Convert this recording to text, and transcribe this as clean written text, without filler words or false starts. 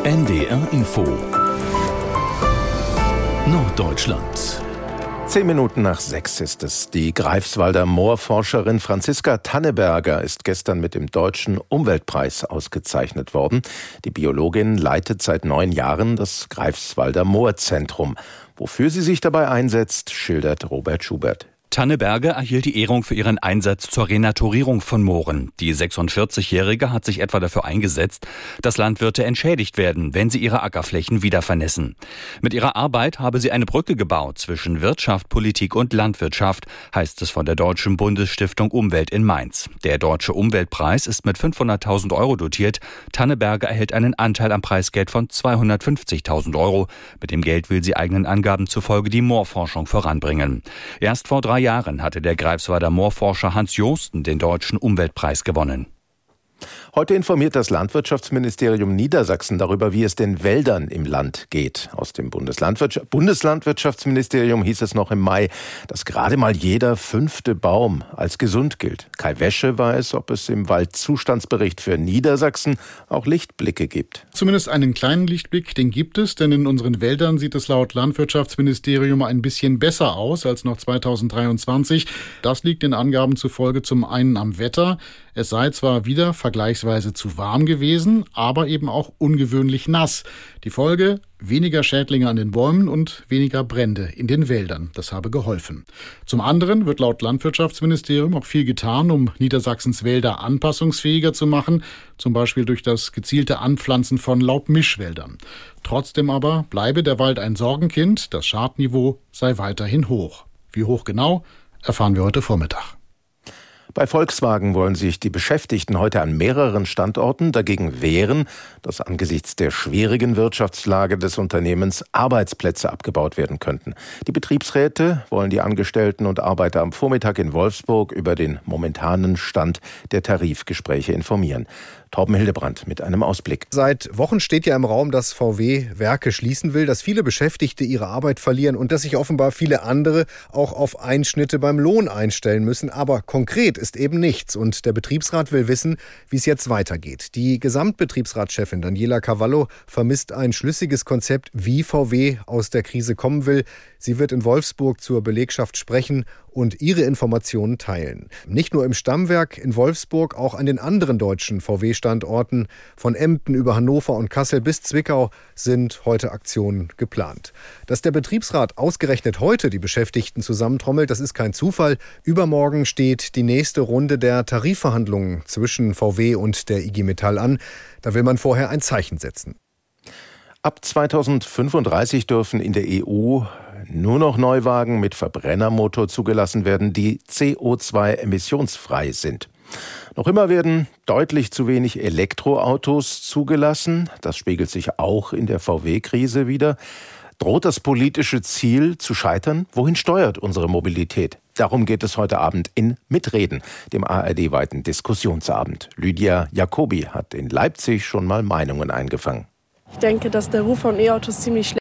NDR Info Norddeutschland. 10 Minuten nach 6 ist es. Die Greifswalder Moorforscherin Franziska Tanneberger ist gestern mit dem Deutschen Umweltpreis ausgezeichnet worden. Die Biologin leitet seit 9 Jahren das Greifswalder Moorzentrum. Wofür sie sich dabei einsetzt, schildert Robert Schubert. Tanneberger erhielt die Ehrung für ihren Einsatz zur Renaturierung von Mooren. Die 46-Jährige hat sich etwa dafür eingesetzt, dass Landwirte entschädigt werden, wenn sie ihre Ackerflächen wieder vernässen. Mit ihrer Arbeit habe sie eine Brücke gebaut zwischen Wirtschaft, Politik und Landwirtschaft, heißt es von der Deutschen Bundesstiftung Umwelt in Mainz. Der Deutsche Umweltpreis ist mit 500.000 € dotiert. Tanneberger erhält einen Anteil am Preisgeld von 250.000 €. Mit dem Geld will sie eigenen Angaben zufolge die Moorforschung voranbringen. Erst vor 3 Jahren hatte der Greifswalder Moorforscher Hans Joosten den Deutschen Umweltpreis gewonnen. Heute informiert das Landwirtschaftsministerium Niedersachsen darüber, wie es den Wäldern im Land geht. Aus dem Bundeslandwirtschaftsministerium hieß es noch im Mai, dass gerade mal jeder 5. Baum als gesund gilt. Kai Wäsche weiß, ob es im Waldzustandsbericht für Niedersachsen auch Lichtblicke gibt. Zumindest einen kleinen Lichtblick, den gibt es, denn in unseren Wäldern sieht es laut Landwirtschaftsministerium ein bisschen besser aus als noch 2023. Das liegt den Angaben zufolge zum einen am Wetter. Es sei zwar wieder vergleichsweise zu warm gewesen, aber eben auch ungewöhnlich nass. Die Folge: weniger Schädlinge an den Bäumen und weniger Brände in den Wäldern. Das habe geholfen. Zum anderen wird laut Landwirtschaftsministerium auch viel getan, um Niedersachsens Wälder anpassungsfähiger zu machen, zum Beispiel durch das gezielte Anpflanzen von Laubmischwäldern. Trotzdem aber bleibe der Wald ein Sorgenkind, das Schadniveau sei weiterhin hoch. Wie hoch genau, erfahren wir heute Vormittag. Bei Volkswagen wollen sich die Beschäftigten heute an mehreren Standorten dagegen wehren, dass angesichts der schwierigen Wirtschaftslage des Unternehmens Arbeitsplätze abgebaut werden könnten. Die Betriebsräte wollen die Angestellten und Arbeiter am Vormittag in Wolfsburg über den momentanen Stand der Tarifgespräche informieren. Torben Hildebrandt mit einem Ausblick. Seit Wochen steht ja im Raum, dass VW Werke schließen will, dass viele Beschäftigte ihre Arbeit verlieren und dass sich offenbar viele andere auch auf Einschnitte beim Lohn einstellen müssen. Aber konkret ist eben nichts und der Betriebsrat will wissen, wie es jetzt weitergeht. Die Gesamtbetriebsratschefin Daniela Cavallo vermisst ein schlüssiges Konzept, wie VW aus der Krise kommen will. Sie wird in Wolfsburg zur Belegschaft sprechen und ihre Informationen teilen. Nicht nur im Stammwerk in Wolfsburg, auch an den anderen deutschen VW-Standorten, von Emden über Hannover und Kassel bis Zwickau, sind heute Aktionen geplant. Dass der Betriebsrat ausgerechnet heute die Beschäftigten zusammentrommelt, das ist kein Zufall. Übermorgen steht die nächste Runde der Tarifverhandlungen zwischen VW und der IG Metall an. Da will man vorher ein Zeichen setzen. Ab 2035 dürfen in der EU nur noch Neuwagen mit Verbrennermotor zugelassen werden, die CO2-emissionsfrei sind. Noch immer werden deutlich zu wenig Elektroautos zugelassen. Das spiegelt sich auch in der VW-Krise wider. Droht das politische Ziel zu scheitern? Wohin steuert unsere Mobilität? Darum geht es heute Abend in Mitreden, dem ARD-weiten Diskussionsabend. Lydia Jacobi hat in Leipzig schon mal Meinungen eingefangen. Ich denke, dass der Ruf von E-Autos ziemlich schlecht